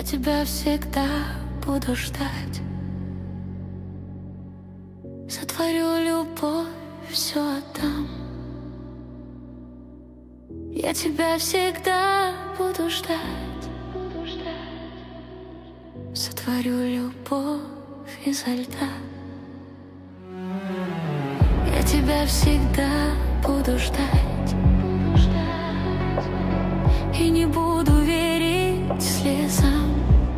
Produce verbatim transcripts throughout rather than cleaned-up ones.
Я тебя всегда буду ждать. За твою любовь все отдам. Я тебя всегда буду ждать. Сотворю любовь изо льда. Я тебя всегда буду ждать. И не буду верить слезам.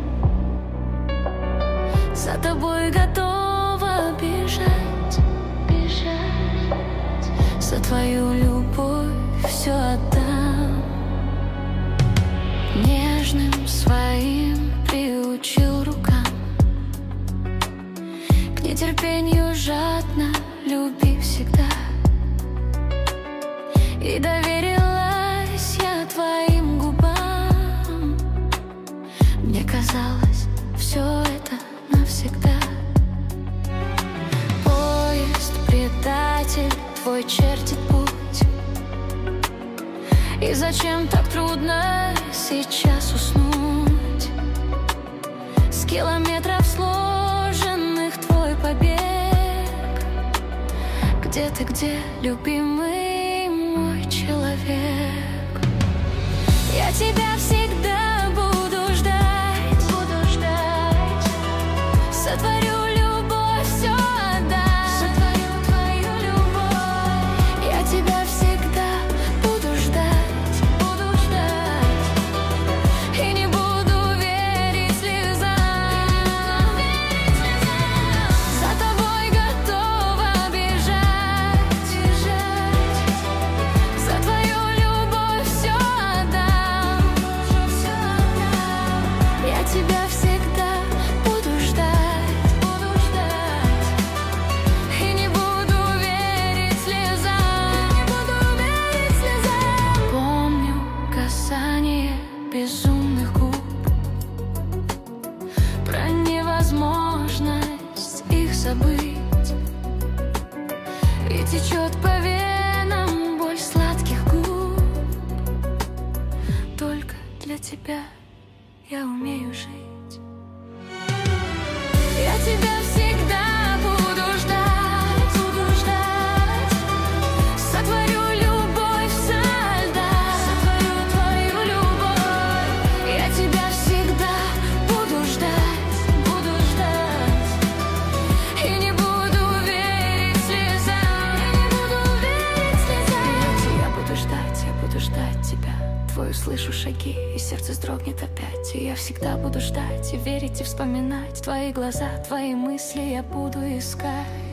За тобой готова бежать, бежать. За твою любовь все отдам. Нежным своим приучил рукам, к нетерпению жадно люби всегда. И доверилась я твоим губам. Мне казалось, все это навсегда. Поезд, предатель, твой чертит путь. И зачем так трудно сейчас уснуть? С километров сложенных твой побег. Где ты, где, любимый мой человек? Я тебя всегда буду ждать, буду ждать. Сотворю любовь, все отдам. Сотворю твою любовь. Я тебя всегда буду ждать, буду ждать. И не буду верить слезам. За тобой готова бежать, бежать. За твою любовь все отдам. Я тебя всегда буду ждать, буду ждать. И не буду верить слезам, не буду верить слезам. Помню касание безумных губ, про невозможность их забыть. И течет по венам боль сладких губ. Только для тебя я умею жить. Я тебя всегда буду ждать, буду ждать. Сотворю любовь со льда. Сотворю твою любовь. Я тебя всегда буду ждать, буду ждать. И не буду верить слезам, и не буду верить слезам. Я буду ждать, я буду ждать тебя. Твой услышу шаги, и сердце вздрогнет опять. И я всегда буду ждать, и верить, и вспоминать. Твои глаза, твои мысли я буду искать.